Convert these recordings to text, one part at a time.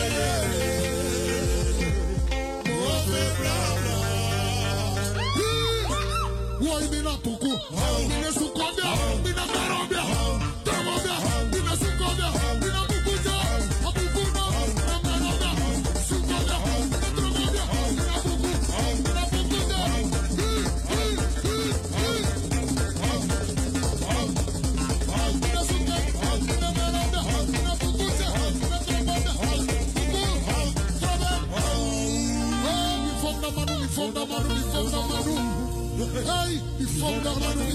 Why me not tuku? Me na sukobia, me na tarobia, tarobia, me na sukobia, me na bukuja, abukuna, me na tarobia, sukobia, me na tarobia, me na buku, me na bukuja. Hey, before the manu,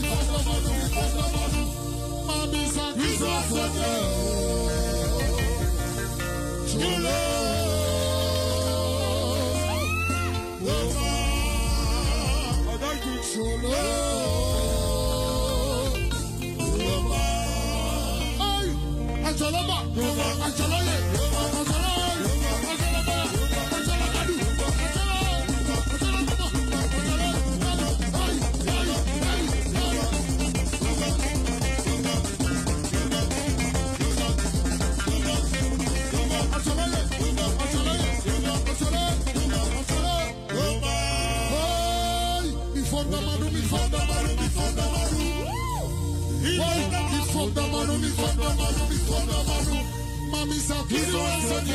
Mami sacrifice. Chulo, chulo, hey, Angelaba, Angelaye, Mami sacrifice.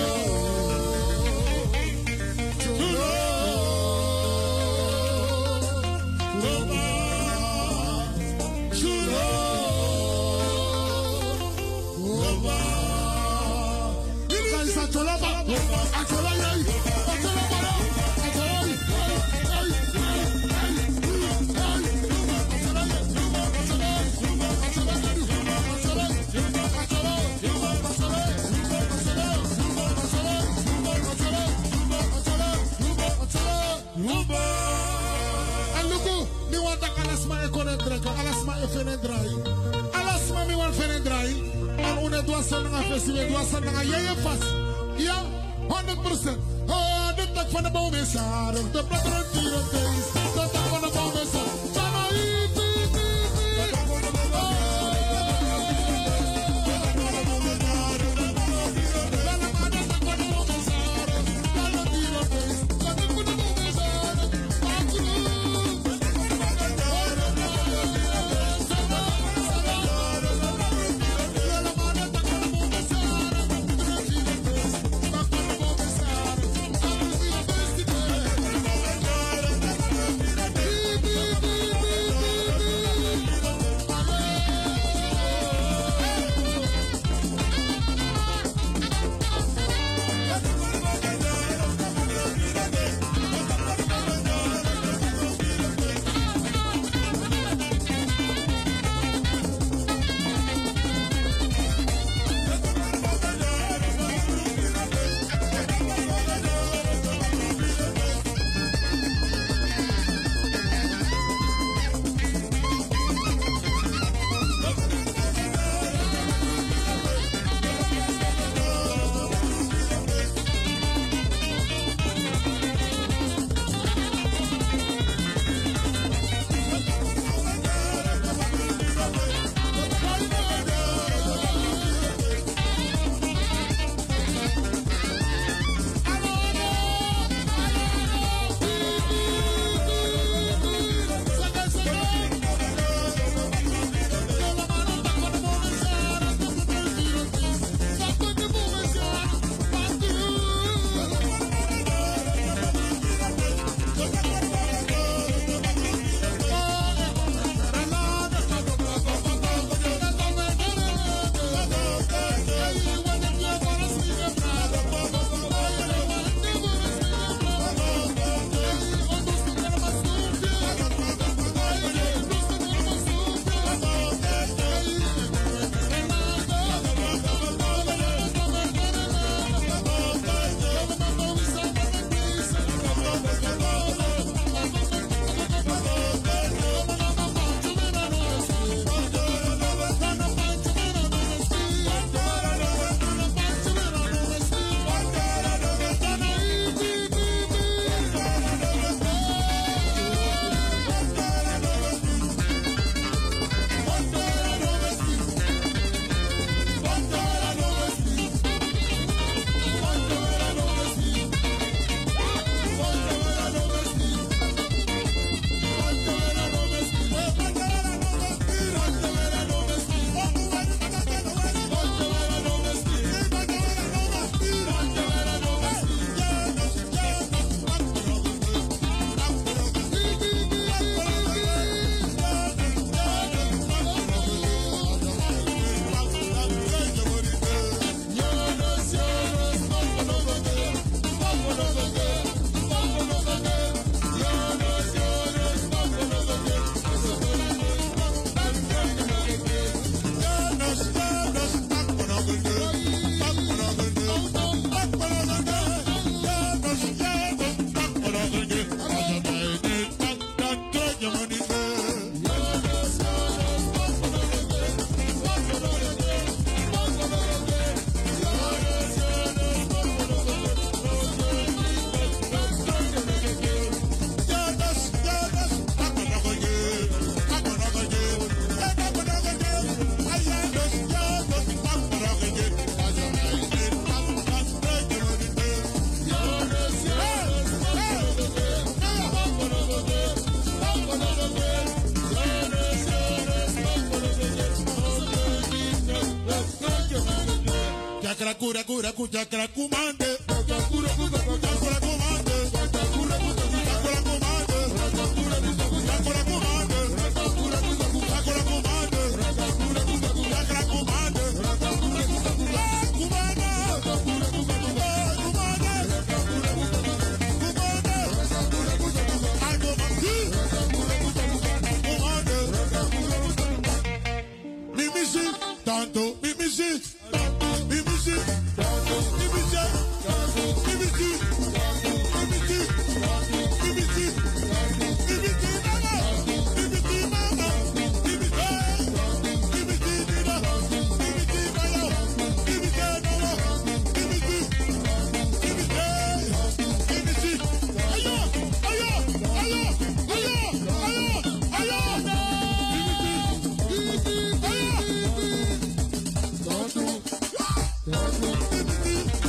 Alasma mi wan fenendrai, en une doasan nga festival doasan nga yeye fas. Ja, 100%. De tak van de boomensar, de bladeren dieren deze, de tak van de boomensar. Don't do.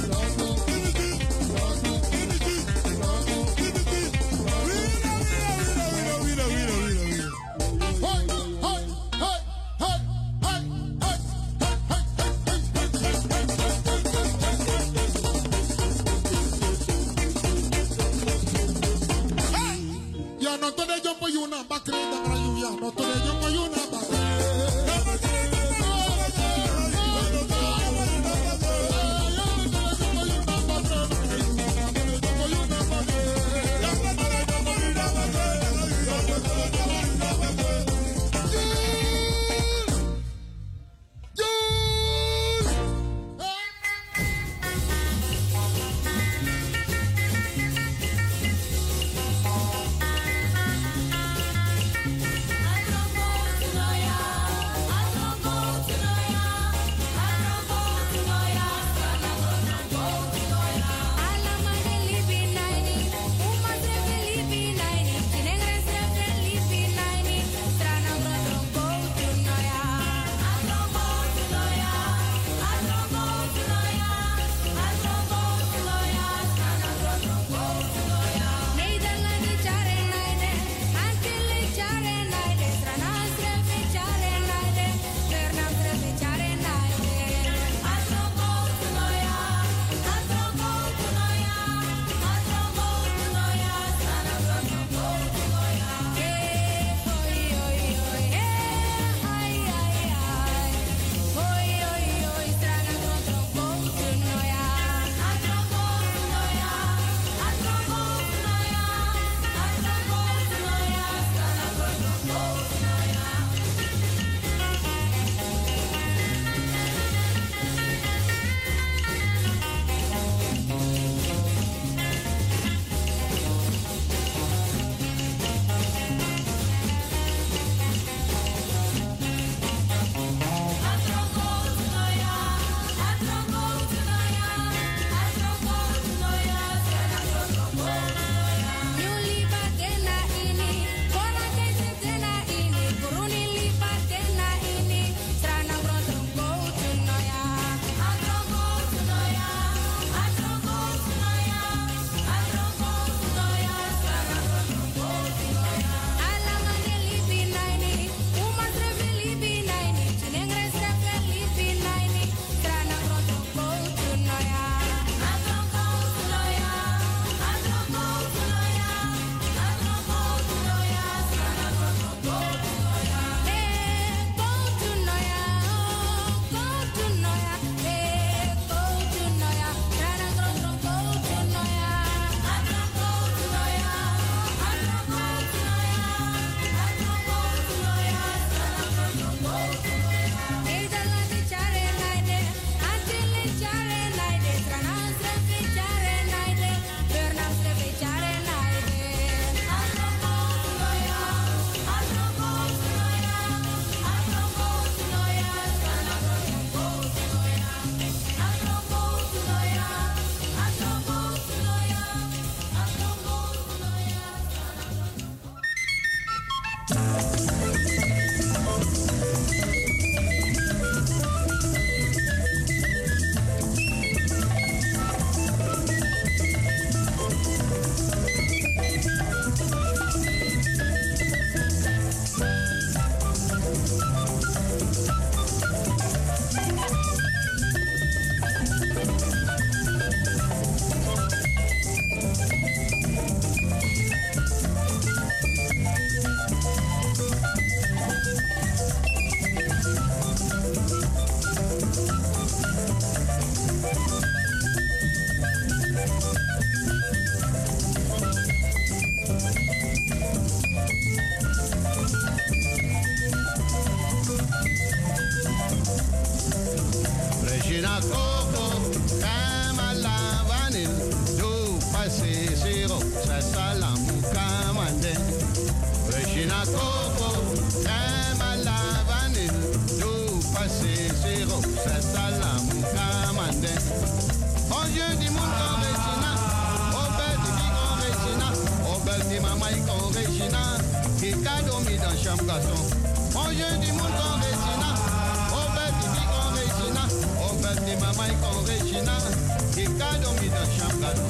Regina Coco, Kamala Vanil, do Pasisiro, Sasalamu Kamande. Regina Coco, Kamala Vanil, do Pasisiro, Sasalamu Kamande. Oh, Dieu du monde en Regina, oh, belle de vie en Regina, oh, belle de maman en Regina, qui cadeau mis dans chambre garçon. Oh, Dieu du monde en Regina, oh, belle de vie en Regina, oh, belle de maman en Regina, qui cadeau mis dans chambre garçon.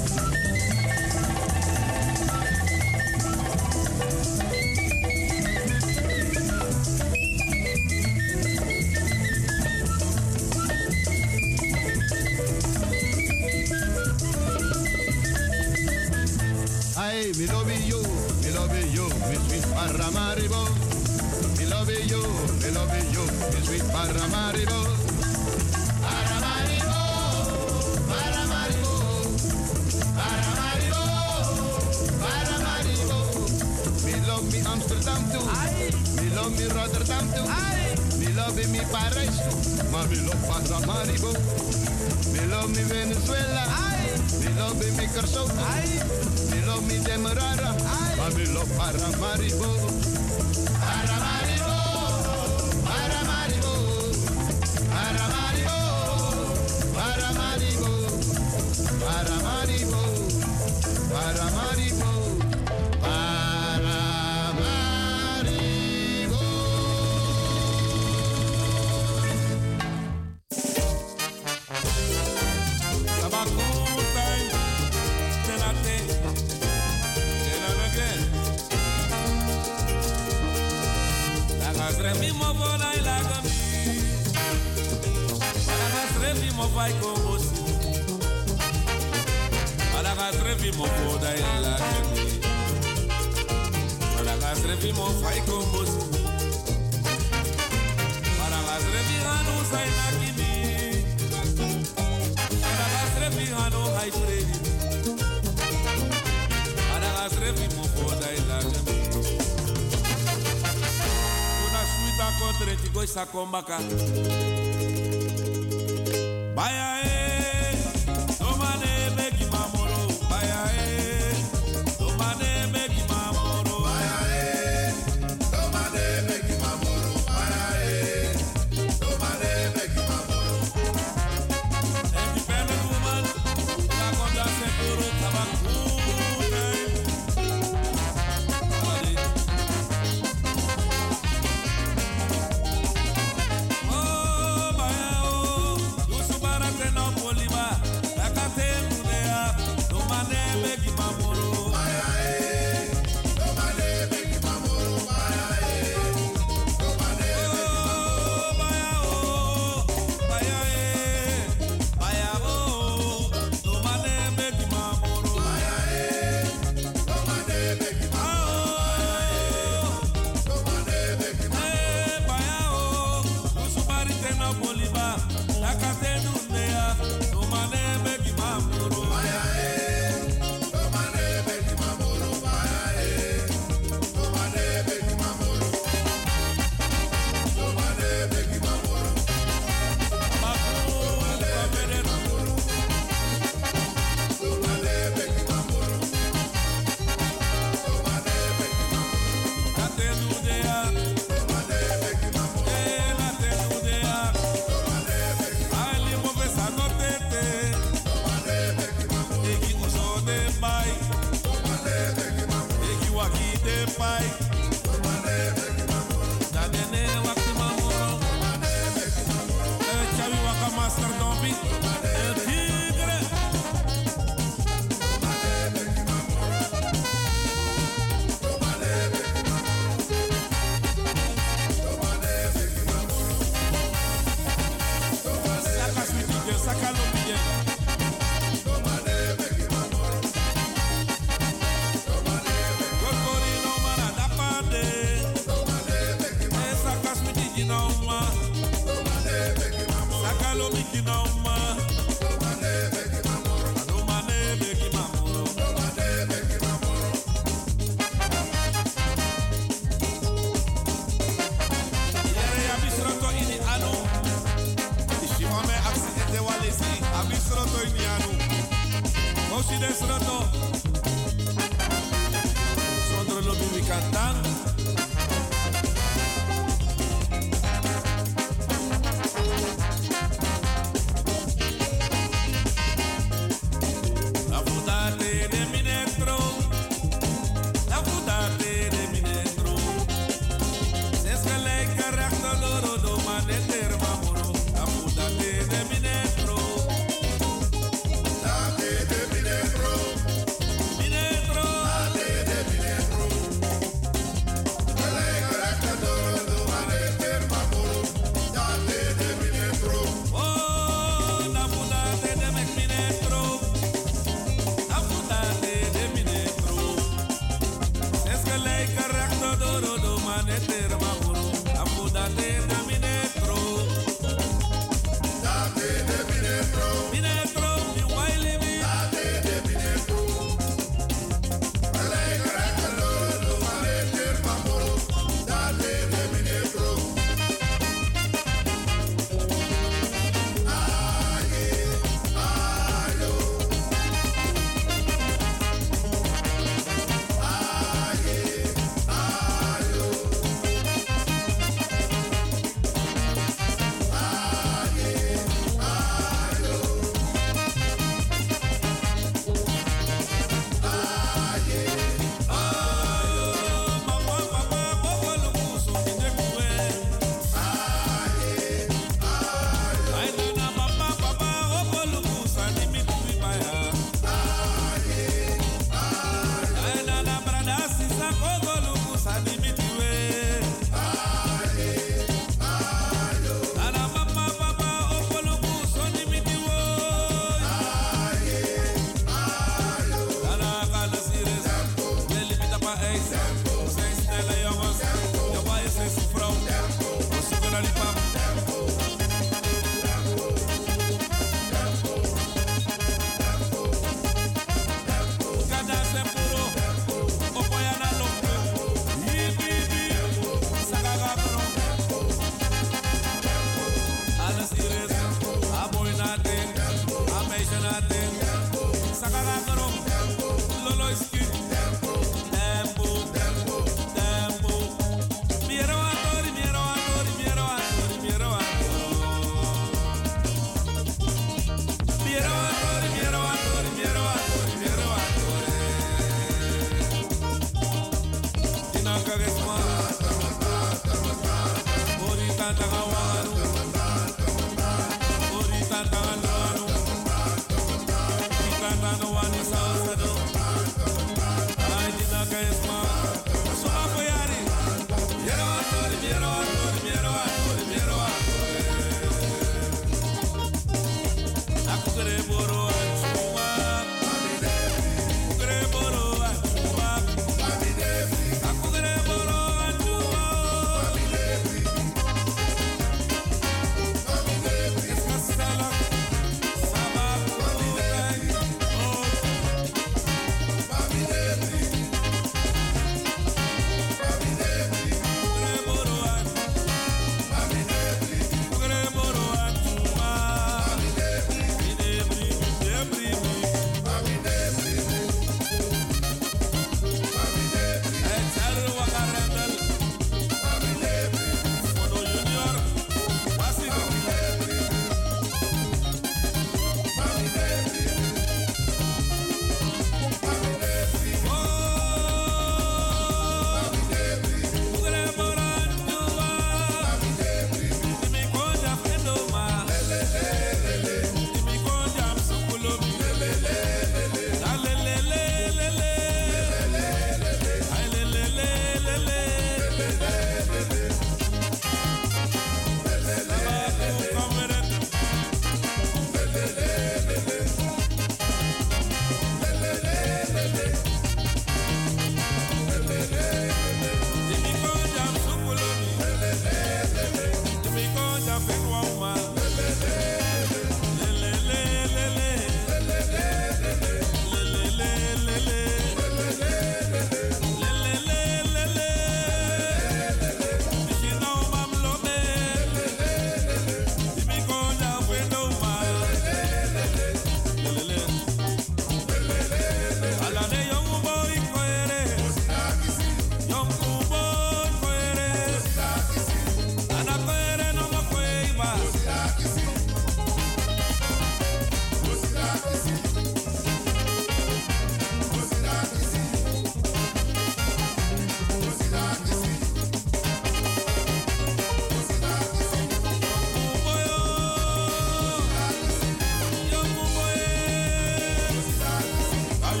Me love you, me sweet Paramaribo. Me love you, me sweet Paramaribo. Paramaribo, Paramaribo, Paramaribo, Paramaribo. Me love me Amsterdam too, me love me Rotterdam too, me love me Paris too, ma me love Paramaribo. Me love me Venezuela, me love me Curaçao, me love me Demerara, me love Paramaribo. Paramaribo, Paramaribo, Paramaribo, Paramaribo, Paramaribo, Paramaribo, Paramaribo. Mo bona ilaga mi, para strevi mo vai como si, para strevi mo bona ilaga mi, para strevi mo vai como si, para strevi hanu sai na kimi, para strevi hanu hai frevi, para strevi mo bona ilaga mi. Contra ti goi sa kombaka. Baya tomane meki mamoro. Baya tomane meki mamoro. Baya tomane meki mamoro. Baya tomane meki mamoro. Every family woman, la conda seguro tabacu. sroto inianu. Osi de sroto. Sondro lo bibi cantan. La putate de mi netro. La putate de mi netro. Se es gelijk rechter door do maneter mamoro. La putate de mi netro.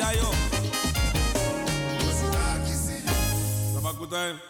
yo. Sabakutai.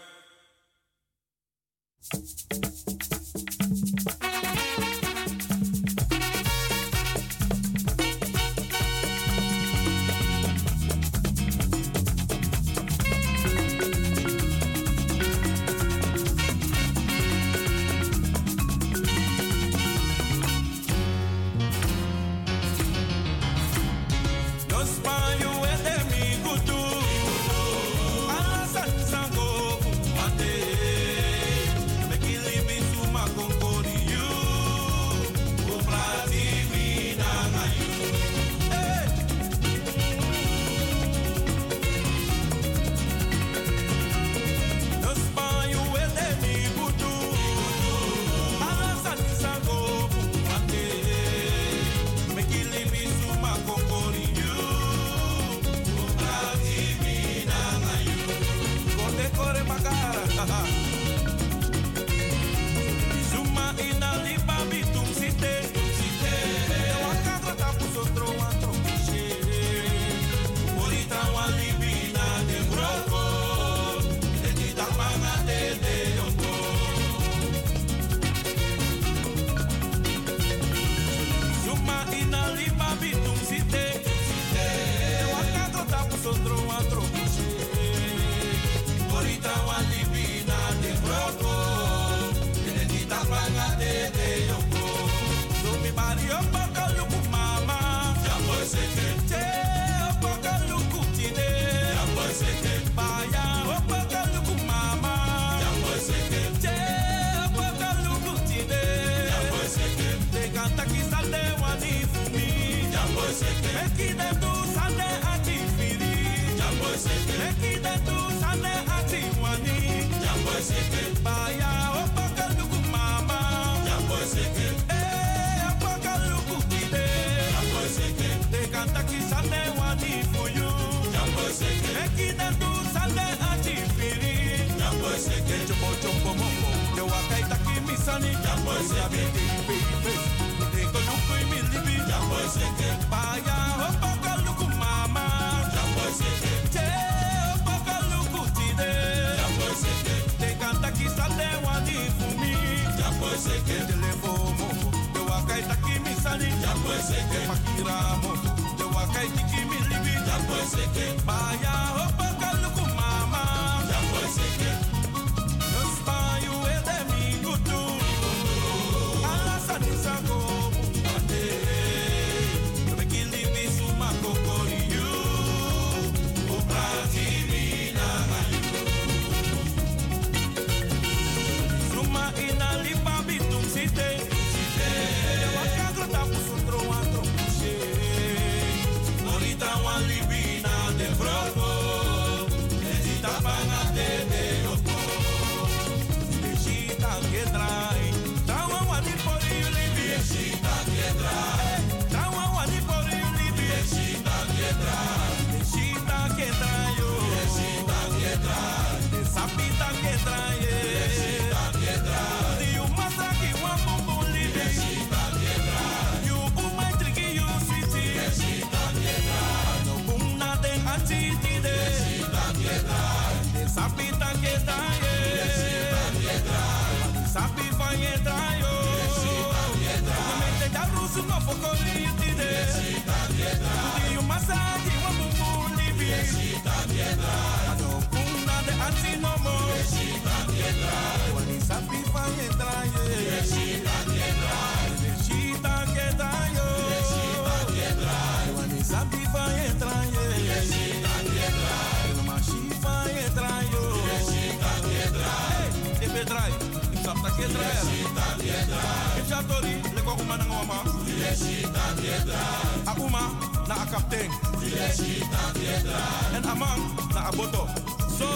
En amang na aboto. So,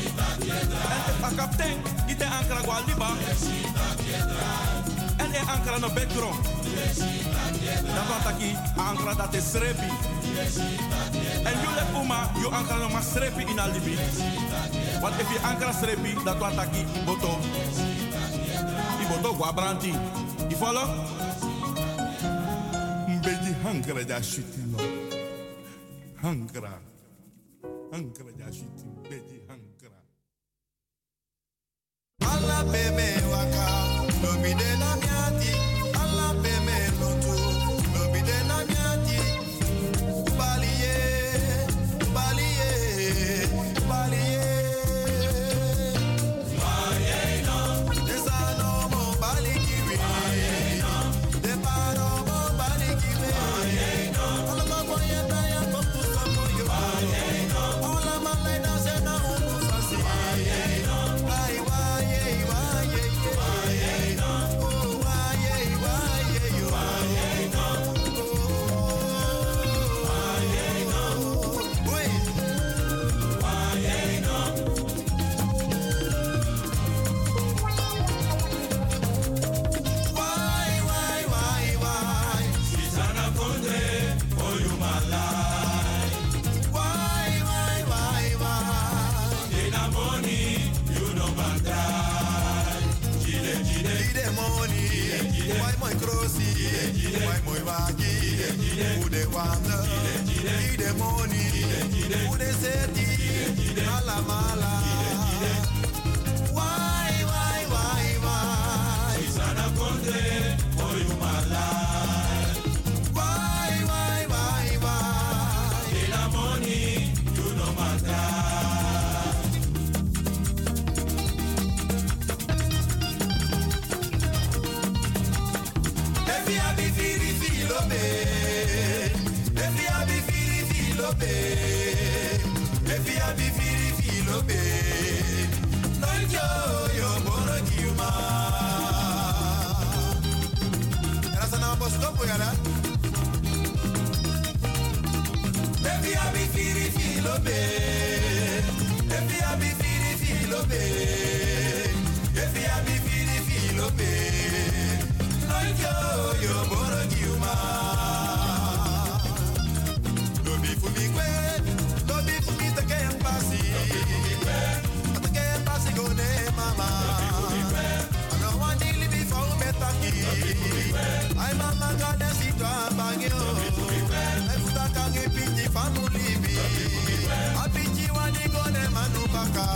en a kapten ite ankara gwa liba. En e ankara no background. Dan kan taki a ankara dat is srepi. En you let uma, you ankara no mas srepi in a libi. Want if you ankara srepi, dat kan taki boto. I boto gwa branti. You follow? Mbedi ankara da shitino. hankra. Hankra ja shiti beji hankra. Alla beme waka, no mi de na miati. Alla beme lotu, no mi de na miati. Baliye, baliye, baliye. Bayeno, desano mo balikiwi. Bayeno, de paro mo balikiwi. Bayeno, alla maboyeta ya kopu samoyo. Bayeno, alla malena sena umu sasi. Bayeno, ay waye waye bayeno, oh waye waye yo. Bayeno, oh bayeno, we bayeno. Why? Sisana kondre, oh you malai. Why? Ina money, you know man die. Gide money, why my crossy, why my wagi, who they wonder, gide money, who they seti, mala mala. Why? Sisana kondre, oh you malai. Why? Ina money, you know man die. If you be filo be, if you be filo be, if you be filo be, no yo moro kiuma. Era sana bosto puyala. If you be filo be, if you be filo be, if you be filo be. Yo boro kiuma. Lobi fumi kwe, lobi fumi take yang pasi. Take yang pasi go ne mama. I don't want to live before me taki. Ay mama gade si to abangyo. Ay futa kange pinji family bi. Apinji wani go ne manubaka.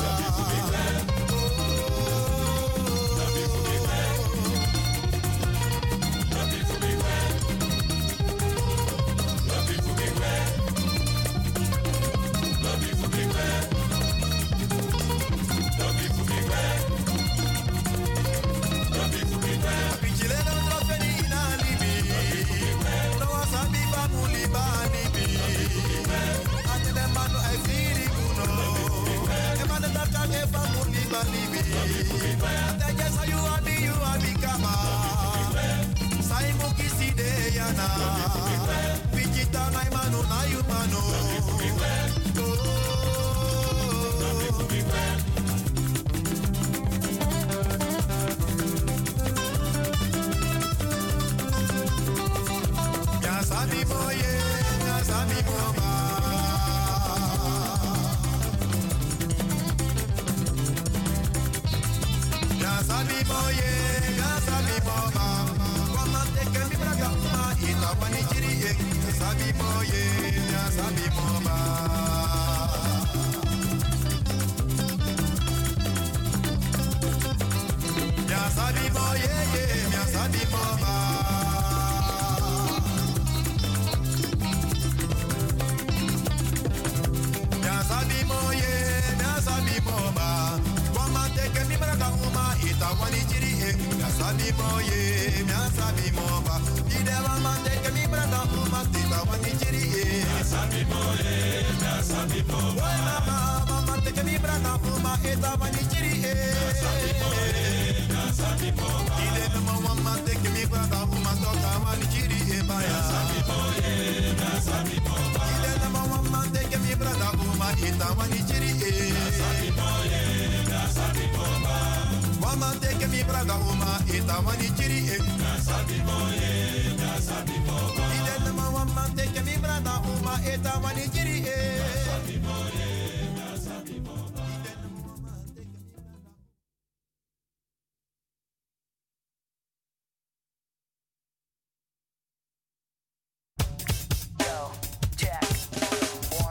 Check. 1,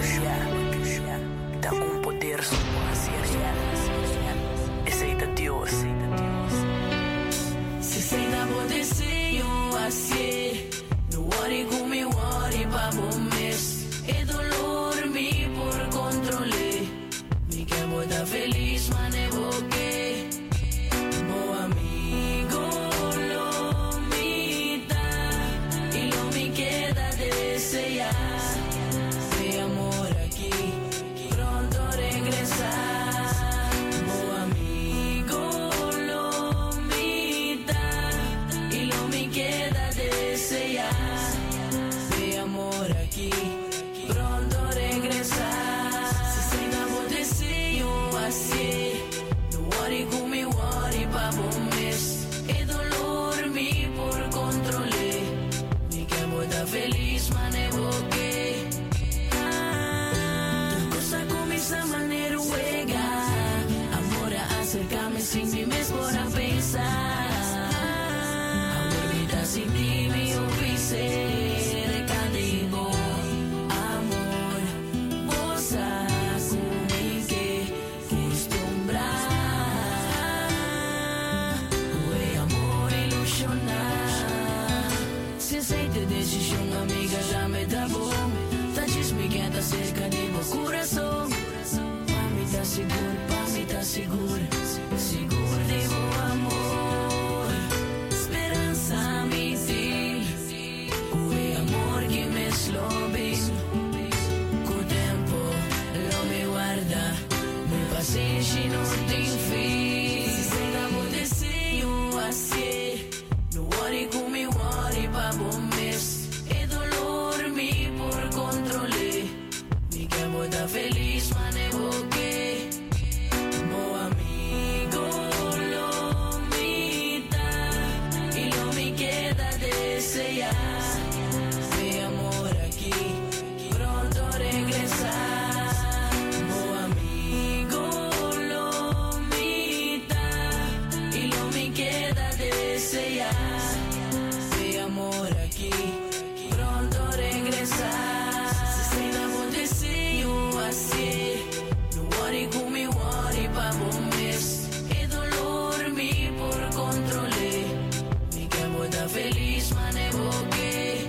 dá poder substancial. Aceita Deus. Se senta por desejo assim, no worry com me worry para bom mês. É dolor me por controle, me quer botar feliz, mas é porque meu amigo lo me dá e lo me queda desejar. Tem amor aqui, pronto regressar. Meu amigo lo me dá e lo me queda desejar. Tem amor aqui, pronto regressar. Se senta por desejo assim, no worry com me worry para bom mês. É dolor me por controle, me quer botar feliz, mas é porque cosa comienza maneira huega. Amor acerca-me sem mim mesmo para pensar. Amor me dá sem ti me ouvi ser cadigo. Amor, goza comigo que costumbrar. O amor ilusionar. Se aceita decisão, amiga, já me dá bom. Tá diz-me quem tá cerca de meu coração. Pra me tá seguro, seguro de meu amor. Esperança me diz, o amor que me slobe. Com o tempo, lo me guarda, me paciência não tem fim. Se senta por desejo assim, no worry com me worry pra bom mês. É dolor me por controle, me quer botar feliz, mas é porque meu amigo lo me dá e lo me queda desejar. Tem amor aqui, pronto regressar. Meu amigo lo me dá e lo me queda desejar. Tem amor aqui, pronto regressar. Se senta por desejo assim, no worry com me worry para bom mês. É dolor me por controle, me quer botar feliz, mas é porque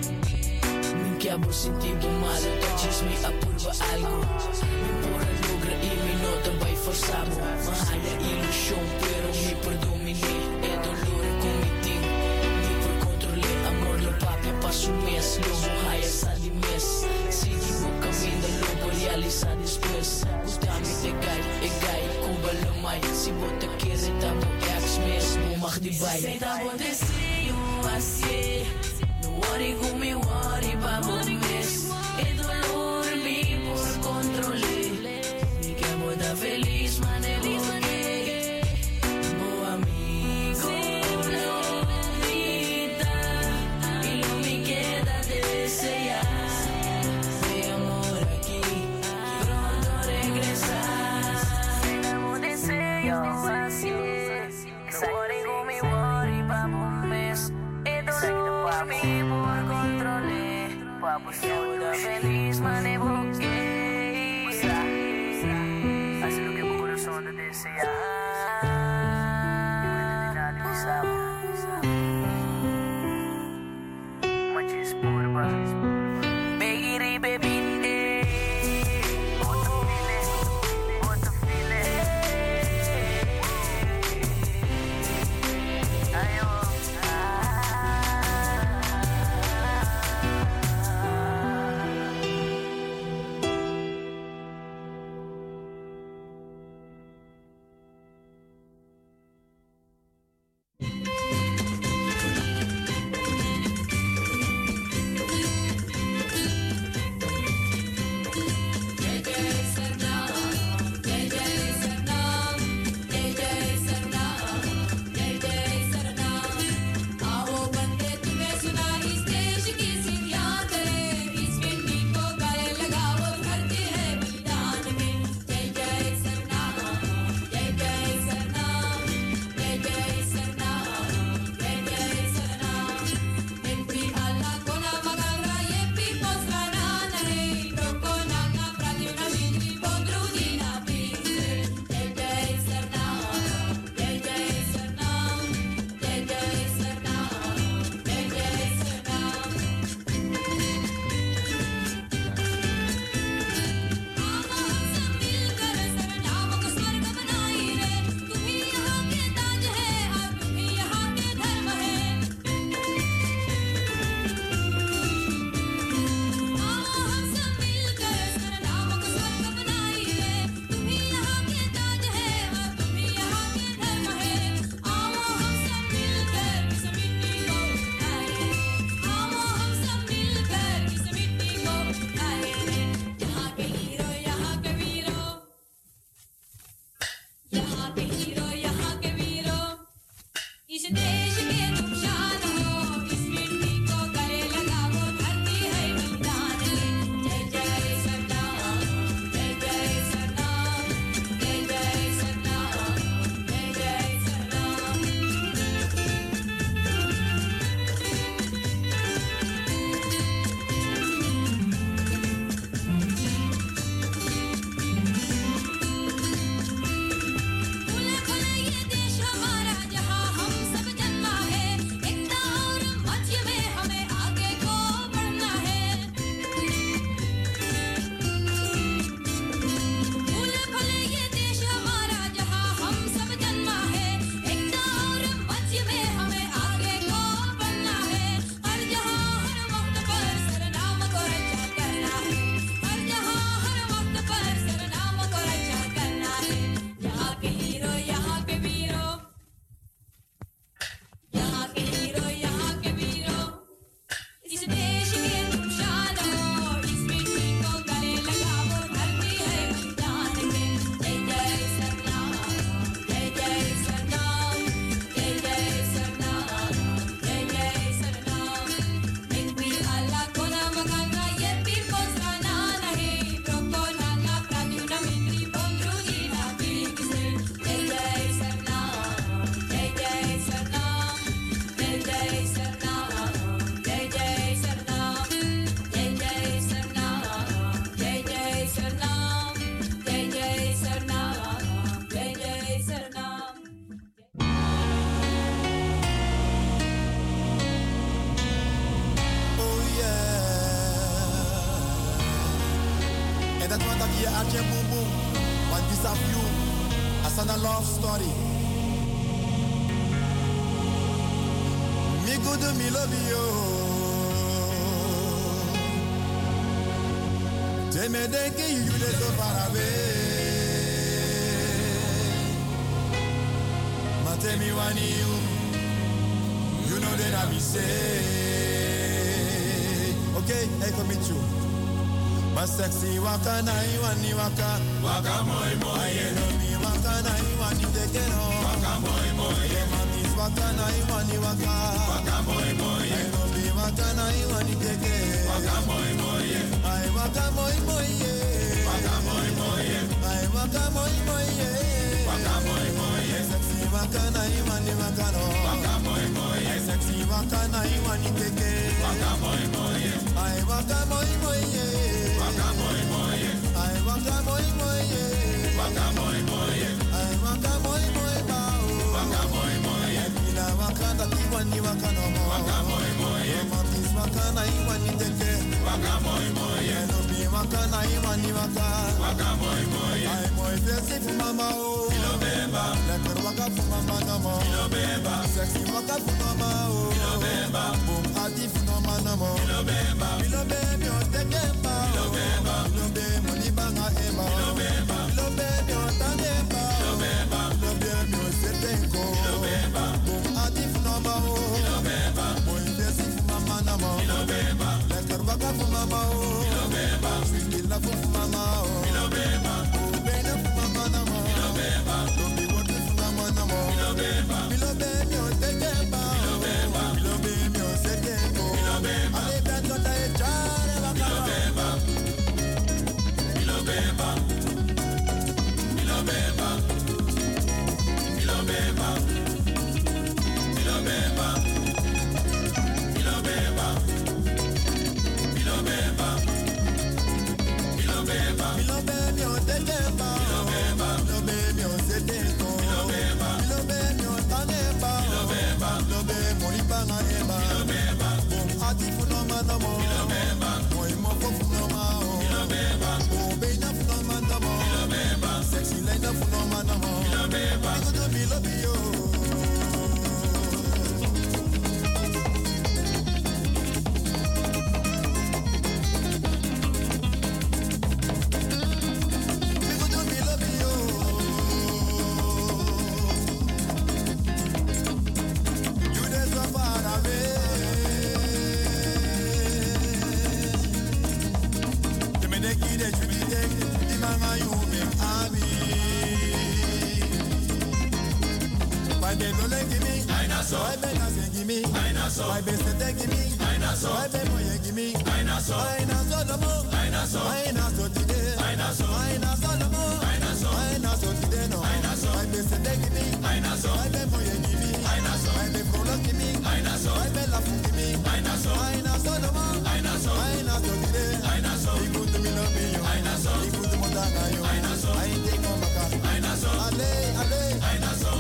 me quer por sentir bom mal. Tá diz-me apurva algo, me porra logra e me nota vai forçar. Mahaya ilusão, pero me predomine. É dolor cometi, me por controle. Amor lo papi passo mês, logo raia sa de mês. Sigue o caminho, logo realizar depois. Gostame de gai, cuba lo mai. Se bota querer, tá bom, é ex mesmo, mag de vai. Senta bom desejo assim, no worry com me worry pra bom mês. É dolor me por controle, me quer botar feliz, mas é porque meu amigo lo me dá e lo me queda desejar. Tem amor aqui, pronto regressar. Senta bom desejo assim, no worry com me worry pra bom mês. É dolor me por controle, pra botar feliz, mas é porque hace lo que mi corazón te desea. Nadie me sabe. Machis purba. Baby, baby. What the feeling? Ayo. Ache Boom Boom. But this of you. As a love story. Me good, me love you. Te me denki you de so far away. Ma te mi wani you know that I be say. Okay, I commit you. Ma sexy waka na iwani waka. Waka moi moi. I know me waka na iwani tekeno. Waka moi moi. Ma mis waka na iwani waka. Waka moi moi. I know me waka na iwani teke. Waka moi moi. I waka moi moi. Waka moi moi. I waka moi moi. Waka moi moi. Sexy waka na iwani waka no. Waka moi moi. Sexy waka na iwani teke. Waka moi moi. I waka moi moi. Waka moi moi. I waka moi moi. Waka moi moi. I waka moi moi bao. Waka moi moi. Ina waka na iwani waka no. Waka moi moi. Matis waka na iwani teke. Waka moi moi. No bi waka na iwani waka. Waka moi moi. I moi fesi fu mama o. Ilo beba. Lekker waka fu mama no mo. Ilo beba. Sexy waka fu mama o. Ilo beba. Boom ati fu mama no mo. Ilo beba. Ilo beba o teke ba. Ilo beba. Ilo be money banga eba. Ilo beba. Ilo beba o tane ba. Ilo beba. Ilo beba o setenko. Ilo beba. Boom ati fu mama o. Ilo beba. Boy fesi fu mama no mo. Ilo beba. Lekker waka fu mama o. Ilo beba. Sweet la fu mama o. Ilo beba. O bena fu mama no mo. Ilo beba. Don't be what fu mama no mo. Ilo beba. Ilo beba o teke ba. Ilo beba. Ilo beba o setenko. Ilo beba. Ale bento ta e chare waka. Ilo beba. Ilo beba. Ilo beba. Ilo beba. Ilo beba. Ilo beba. Ilo beba. Ilo beba. Ilo beba o teke ba. Ilo beba. Ilo beba o setenko. Ilo beba. Ilo beba o taneba. Ilo beba. Ilo beba mori banga eba. Ilo beba. Bom ati fu no mano mo. Ilo beba. Moi mo fu no ma o. Ilo beba. O beina fu no mano mo. Ilo beba. Sexy lady fu no mano mo. Ilo beba. Go to me love you. Why best give me? Why be moye give me? Why not so mo? Why not so today? Why not so no more? Why not so today no? Why best give me? Why be moye give me? Why be prolo give me? Why be la fu give me? Why not so no more? Why not so today? Iku to me no be yo. Iku to mo da ga yo. I take no maka. Ale. I not so.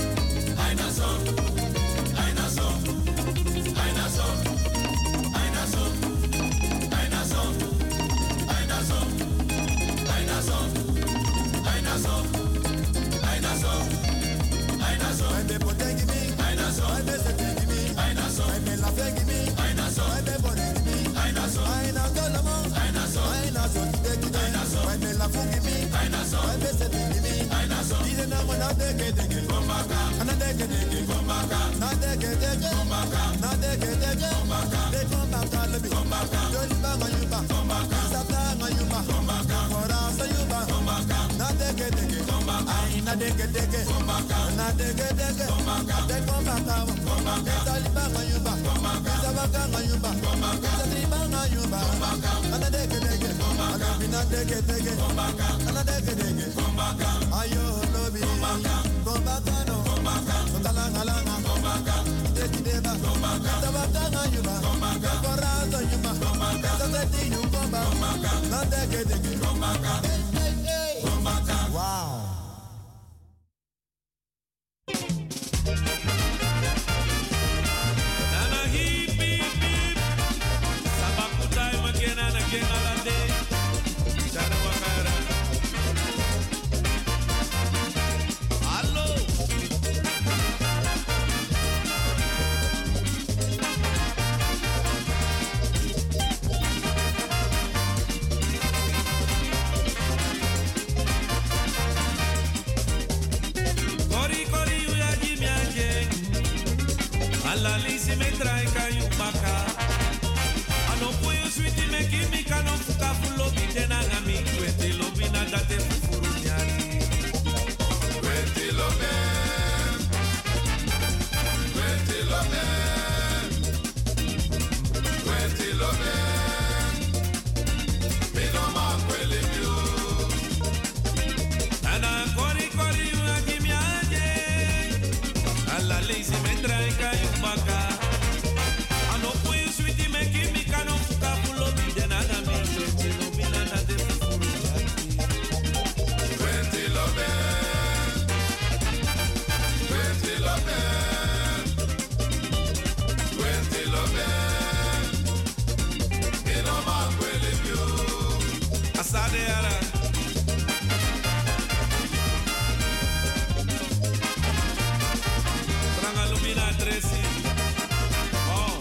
Wow. Nana hip hip hip. Sabaku time again and again all day. Chana wakara. lisi me trai kayu baka. Ano puyo sweetie me kimi kano fuka fulo bitena ngami kwete lobi na date fufuru nyati. Kwete lobe, kwete lobe, kwete lobe. Me no ma kwele bio. Ana kori kori una kimi aje. Ala lisi me trai kayu baka. Ano puyo sweetie me kimi kano fuka fulo bitena ngami kwete lobi na date fufuru nyati. Kwete lobe. Asade ara Tranga lumina tresi Oh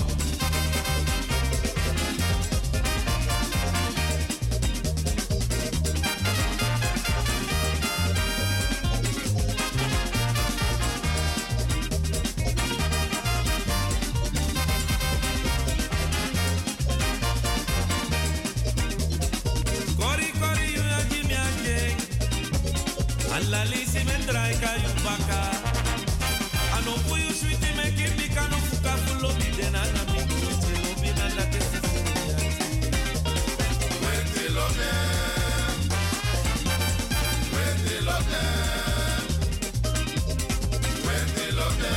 Kori kori you a give me a cake. Alla lisi me trai kayu baka. Ano puyu sweetie me kimi kano fuka fulo bidena na mi kwete lobi na la tesi kwete lobe. Kwete lobe. Kwete lobe.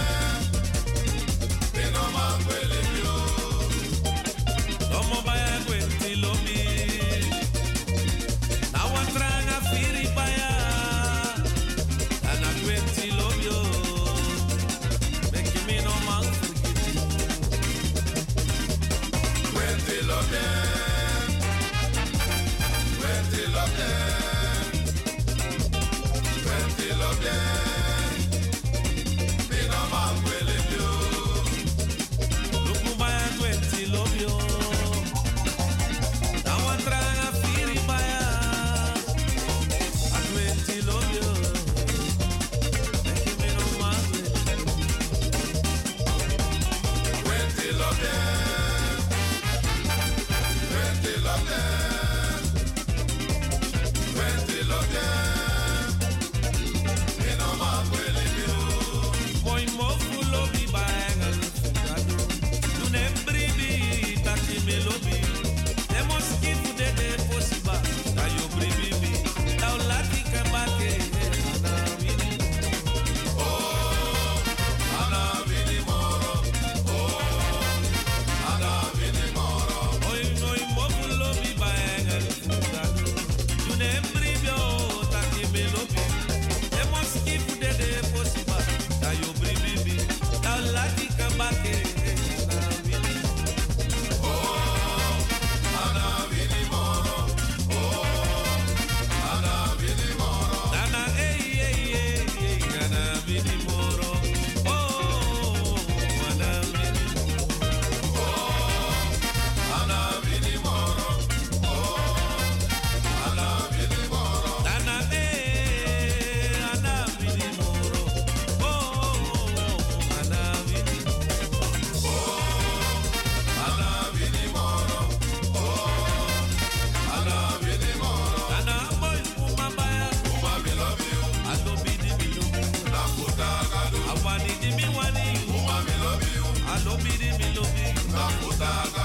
Pino manguele yo. Tomo baya kwete lobi. Now I'm trying to feel it by and I'm 20 love you. Making me no man forget you. 20 love them. 20 love them. 20 love them. Me no man will leave you. Look who by 20 love you. Now I'm trying to feel it by love you. Making me no man with you. 20 love them. 20 love them. 20 love them. Me no man will leave you. Boy mo fulo bi baengal fugado. Tu ne bribi taki me lobi. Temos que fuder de possible. Da yo bribi bi. Da lati kembake. I love you.